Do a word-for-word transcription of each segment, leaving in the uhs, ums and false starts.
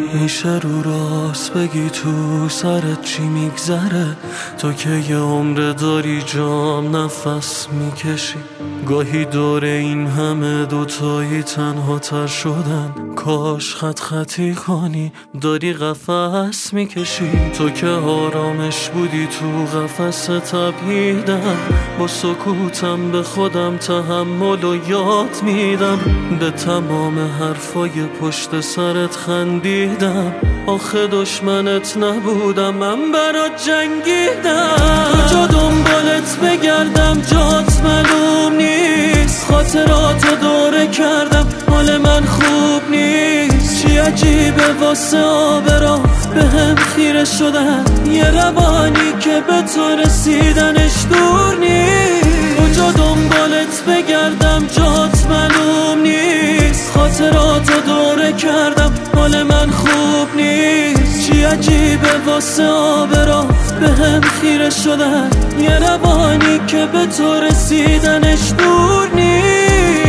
میشه رو راست بگی تو سرت چی میگذره؟ تو که یه عمر داری جام نفس میکشی. گاهی دور این همه دوتایی تنها تر شدن، کاش خط خطی کنی داری قفس میکشی. تو که آرامش بودی تو قفس تبعیدم، با سکوتم به خودم تحمل و یاد میدم. به تمام حرفای پشت سرت خندیدم، آخه دشمنت نبودم من برات جنگیدم. تو جا دنبالت بگردم جات معلوم نیست، خاطراتو دوره کردم حال من خوب نیست. چی عجیبه واسه آبرا به هم خیره شدن، یه روانی که به تو رسیدنش دور نیست. کجا دنبالت بگردم جات معلوم نیست، خاطراتو دوره کردم حال من خوب نیست. چی عجیبه واسه آبرا به هم خیره شدن، یه روانی که به تو رسیدنش دور نیست.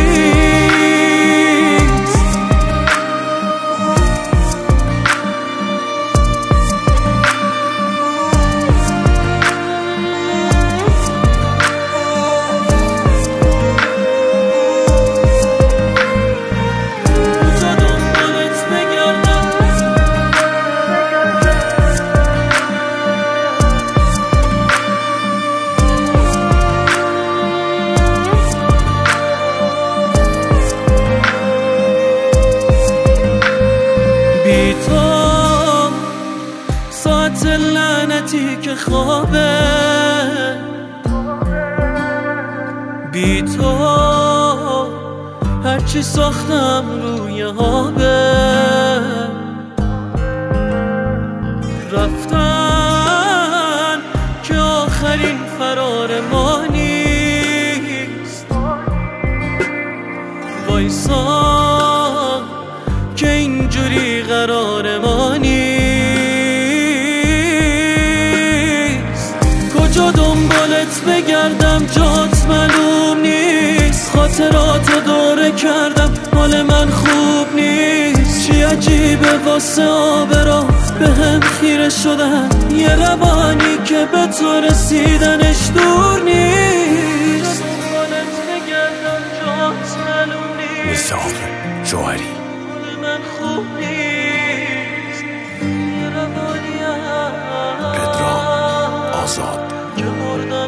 بی تو ساعت لعنتی که خوابه، بی تو هرچی ساختم روی آبه. رفتن که آخرین فرار ما نیست، وایسا که اینجوری قرار ما نیست. کجا دنبالت بگردم جات معلوم نیست، خاطراتو دوره کردم حال من خوب نیست. چی عجیبه واسه آبرا به هم خیره شدن، یه روانی که به تو رسیدنش دور نیست. دنبالت بگردم جات معلوم نیست. میثاق جوهری من خوب نیست، یه روانی پدرام آزاد که مردم